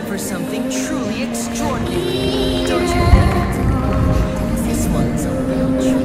for something truly extraordinary, don't you think? This one's a real treat.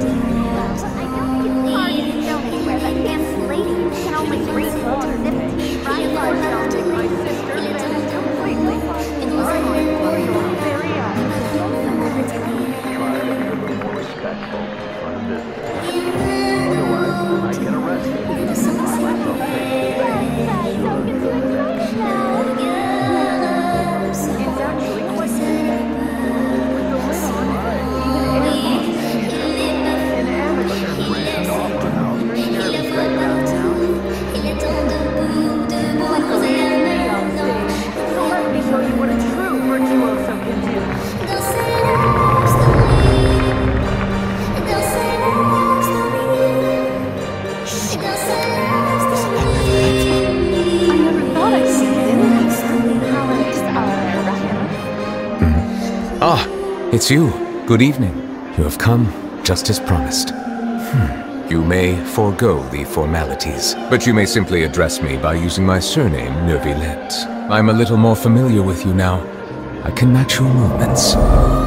It's you. Good evening. You have come just as promised. You may forego the formalities, but you may simply address me by using my surname, Neuvillette. I'm a little more familiar with you now. I can match your movements.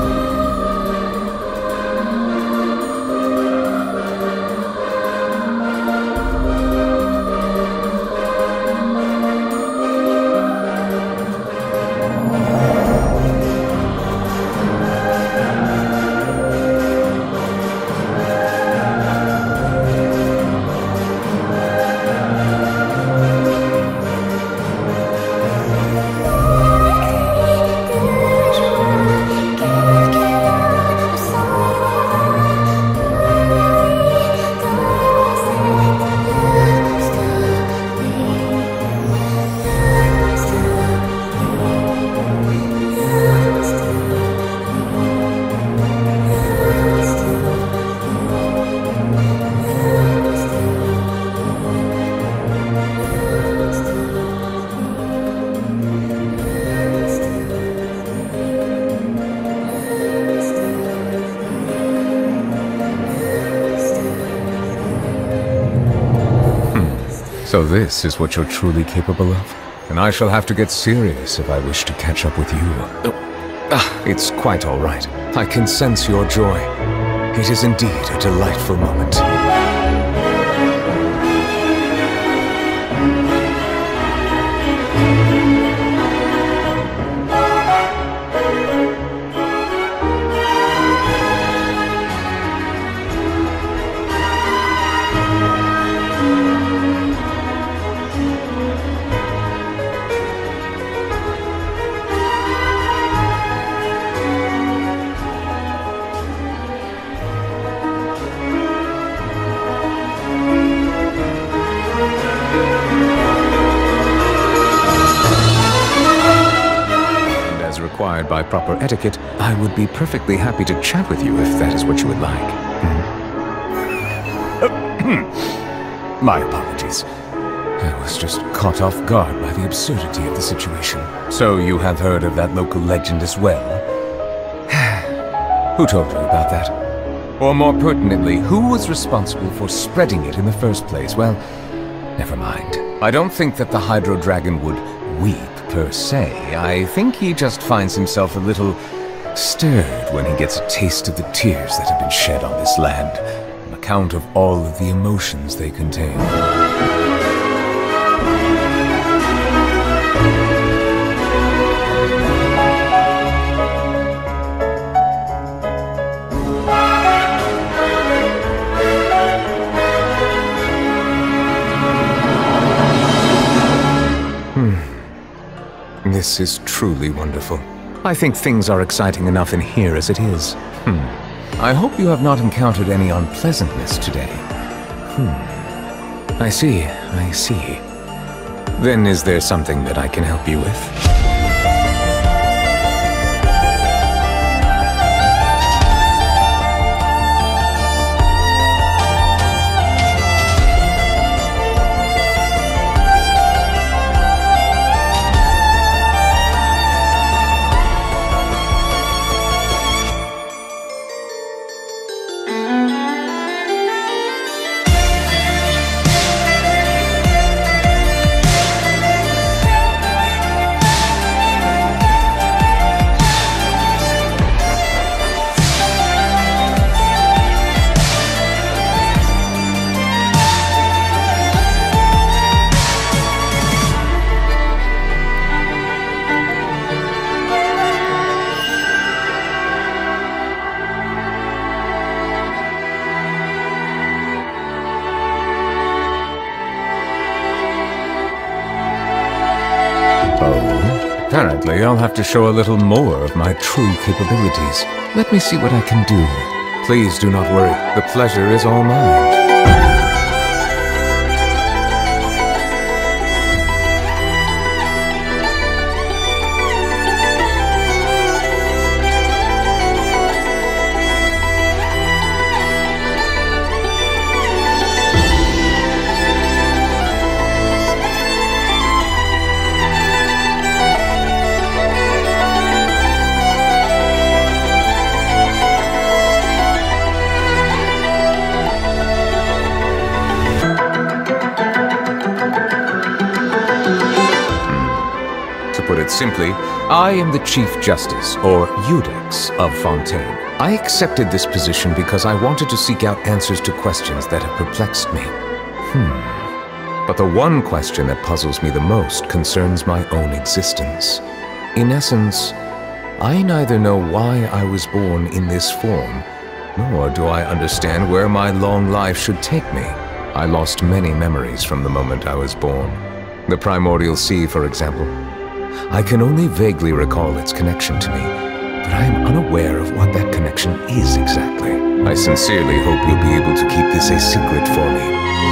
So this is what you're truly capable of? And I shall have to get serious if I wish to catch up with you. It's quite all right. I can sense your joy. It is indeed a delightful moment. Required by proper etiquette, I would be perfectly happy to chat with you if that is what you would like. My apologies. I was just caught off guard by the absurdity of the situation. So you have heard of that local legend as well? Who told you about that? Or more pertinently, who was responsible for spreading it in the first place? Well, never mind. I don't think that the Hydro Dragon would weep per se. I think he just finds himself a little stirred when he gets a taste of the tears that have been shed on this land, on account of all of the emotions they contain. This is truly wonderful. I think things are exciting enough in here as it is. I hope you have not encountered any unpleasantness today. I see. Then is there something that I can help you with? Apparently, I'll have to show a little more of my true capabilities. Let me see what I can do. Please do not worry. The pleasure is all mine. To put it simply, I am the Chief Justice, or Iudex, of Fontaine. I accepted this position because I wanted to seek out answers to questions that have perplexed me. But the one question that puzzles me the most concerns my own existence. In essence, I neither know why I was born in this form, nor do I understand where my long life should take me. I lost many memories from the moment I was born. The primordial sea, for example. I can only vaguely recall its connection to me, but I am unaware of what that connection is exactly. I sincerely hope you'll be able to keep this a secret for me.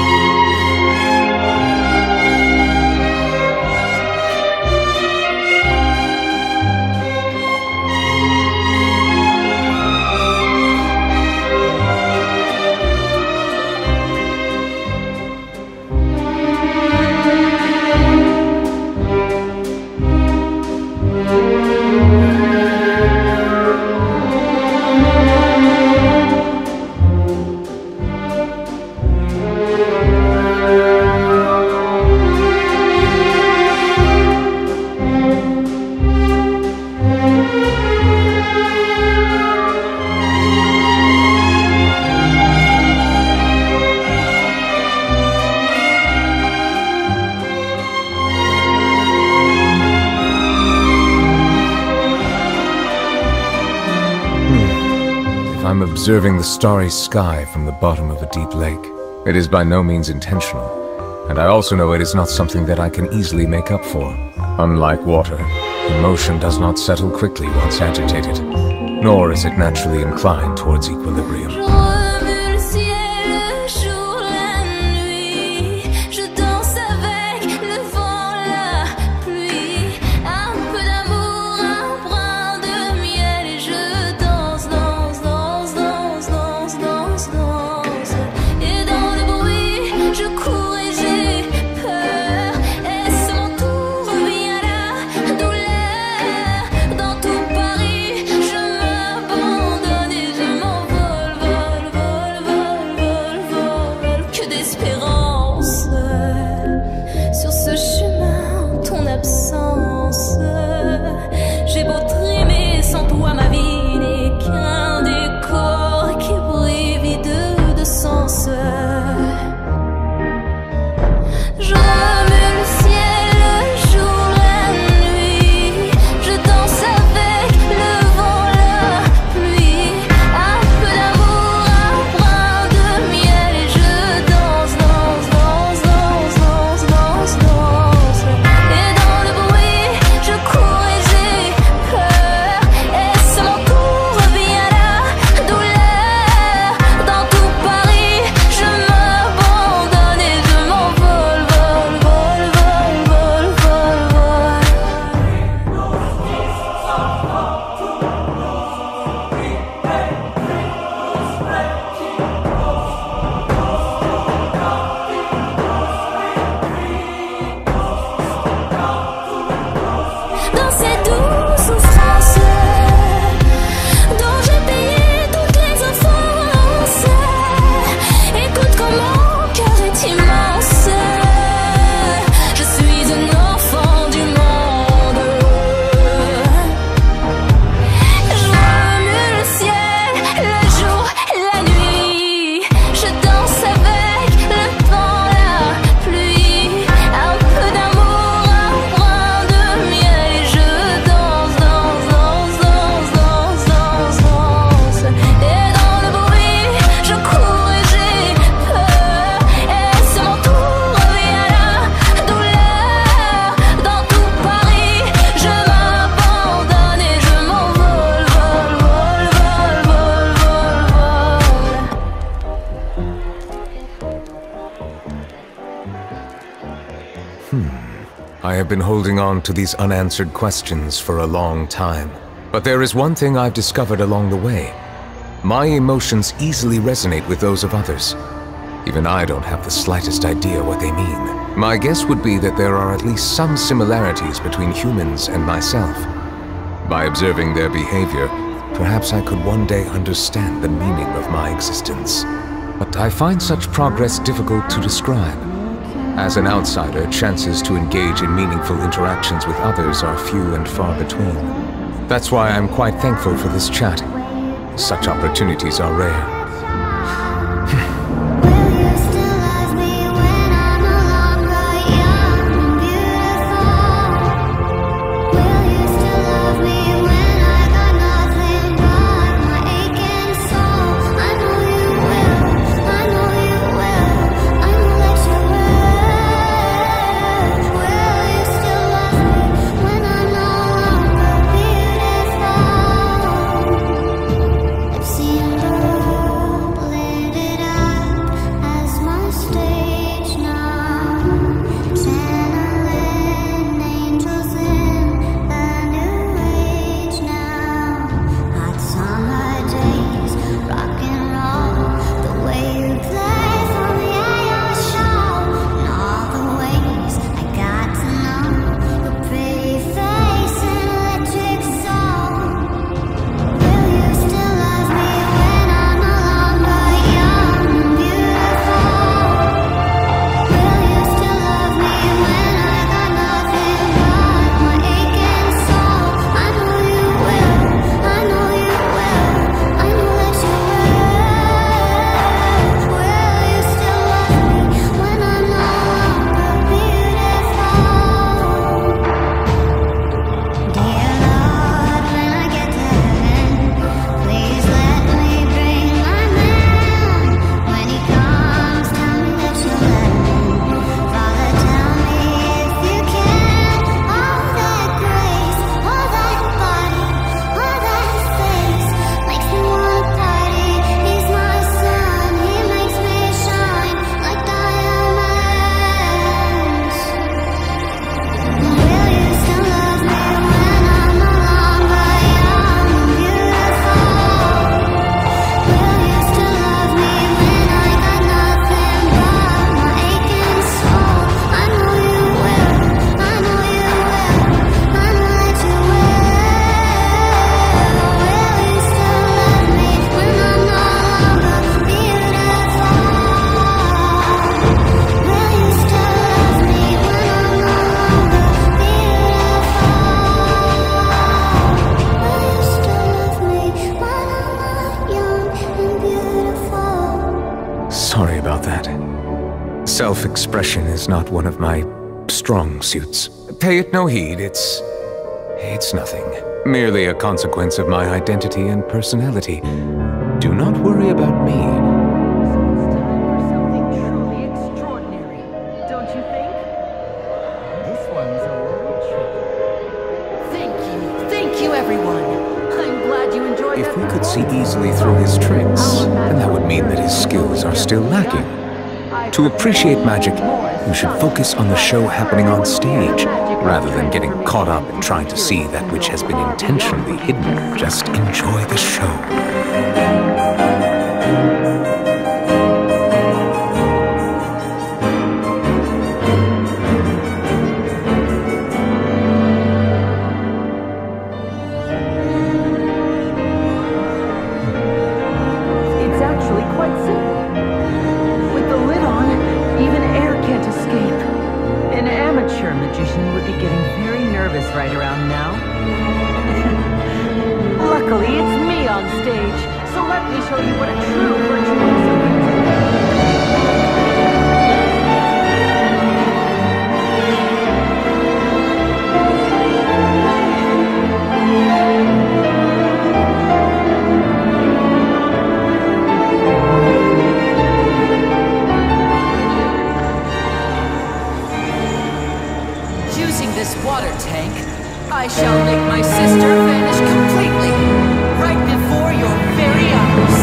I'm observing the starry sky from the bottom of a deep lake. It is by no means intentional, and I also know it is not something that I can easily make up for. Unlike water, emotion does not settle quickly once agitated, nor is it naturally inclined towards equilibrium. I have been holding on to these unanswered questions for a long time. But there is one thing I've discovered along the way. My emotions easily resonate with those of others. Even I don't have the slightest idea what they mean. My guess would be that there are at least some similarities between humans and myself. By observing their behavior, perhaps I could one day understand the meaning of my existence. But I find such progress difficult to describe. As an outsider, chances to engage in meaningful interactions with others are few and far between. That's why I'm quite thankful for this chat. Such opportunities are rare. Sorry about that. Self-expression is not one of my strong suits. Pay it no heed, it's nothing. Merely a consequence of my identity and personality. Do not worry about me. It's time for something truly extraordinary, don't you think? This one's a little tricky. Thank you everyone. I'm glad you enjoyed that. If we could see easily through his tricks, then that would mean that his skills are still lacking. To appreciate magic, you should focus on the show happening on stage, rather than getting caught up in trying to see that which has been intentionally hidden. Just enjoy the show. It's actually quite simple. With the lid on, even air can't escape. An amateur magician would be getting very nervous right around now. Luckily, it's me on stage, so let me show you what a true virtuoso can do. Using this water tank, I shall make my sister vanish completely, right before your very eyes.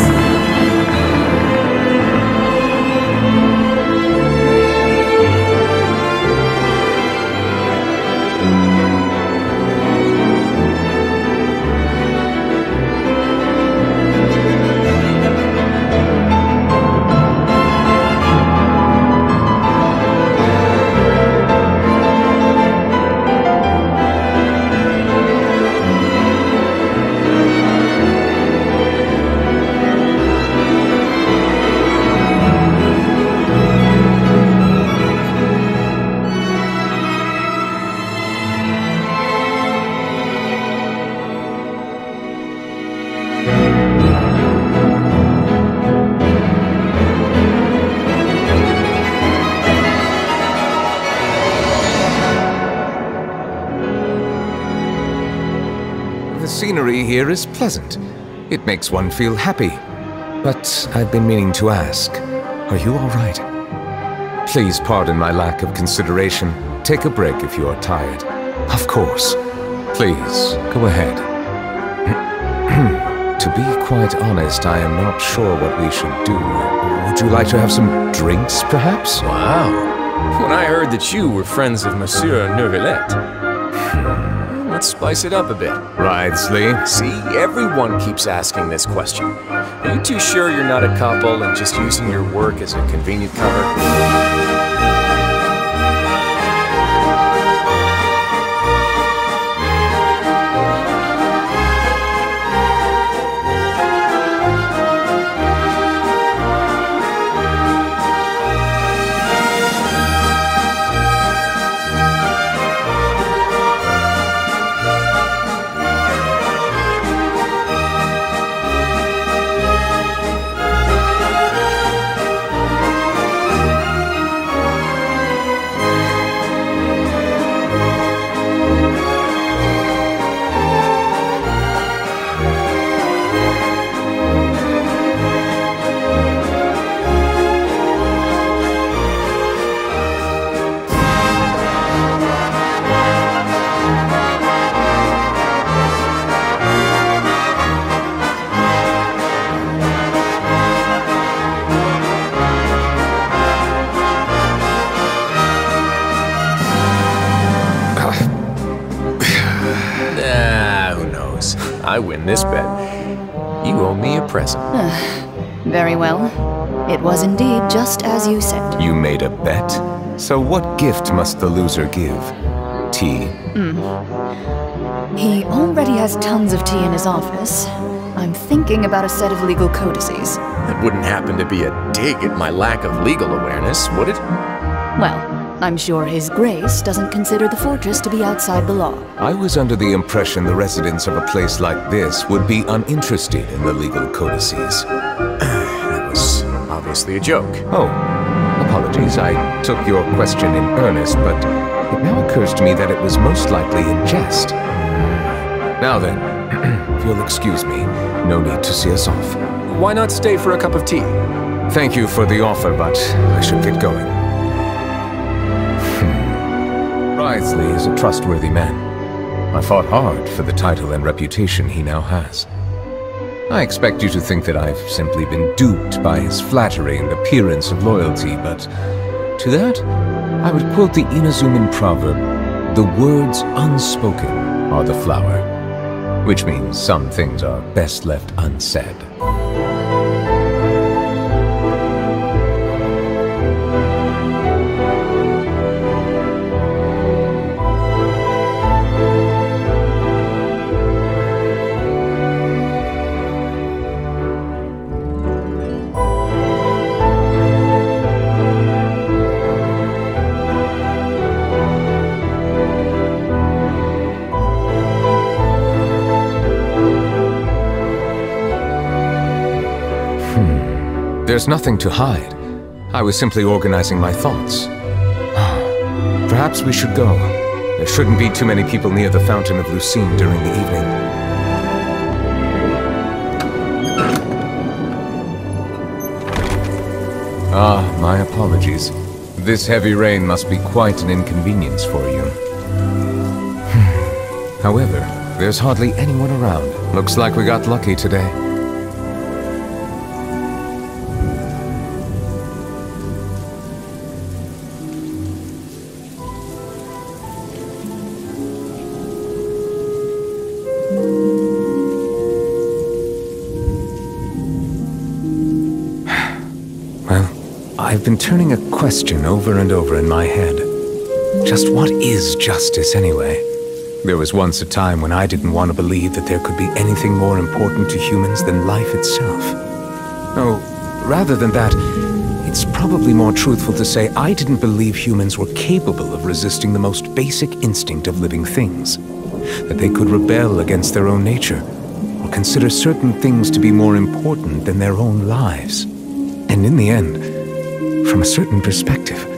scenery here is pleasant. It makes one feel happy. But I've been meaning to ask, are you all right? Please pardon my lack of consideration. Take a break if you are tired. Of course. Please, go ahead. To be quite honest, I am not sure what we should do. Would you like to have some drinks, perhaps? Wow. When I heard that you were friends of Monsieur Neuvillette, let's spice it up a bit. Wriothesley. See, everyone keeps asking this question. Are you too sure you're not a couple and just using your work as a convenient cover? I win this bet. You owe me a present. Very well. It was indeed just as you said. You made a bet? So what gift must the loser give? Tea? He already has tons of tea in his office. I'm thinking about a set of legal codices. That wouldn't happen to be a dig at my lack of legal awareness, would it? Well, I'm sure His Grace doesn't consider the fortress to be outside the law. I was under the impression the residents of a place like this would be uninterested in the legal codices. That was obviously a joke. Oh, apologies. I took your question in earnest, but it now occurs to me that it was most likely in jest. Now then, if you'll excuse me, no need to see us off. Why not stay for a cup of tea? Thank you for the offer, but I should get going. Wriothesley is a trustworthy man. I fought hard for the title and reputation he now has. I expect you to think that I've simply been duped by his flattery and appearance of loyalty, but to that, I would quote the Inazuman proverb, "The words unspoken are the flower," which means some things are best left unsaid. There's nothing to hide. I was simply organizing my thoughts. Perhaps we should go. There shouldn't be too many people near the Fountain of Lucine during the evening. My apologies. This heavy rain must be quite an inconvenience for you. However, there's hardly anyone around. Looks like we got lucky today. I've been turning a question over and over in my head. Just what is justice anyway? There was once a time when I didn't want to believe that there could be anything more important to humans than life itself. Oh, rather than that, it's probably more truthful to say I didn't believe humans were capable of resisting the most basic instinct of living things. That they could rebel against their own nature, or consider certain things to be more important than their own lives. And in the end, from a certain perspective,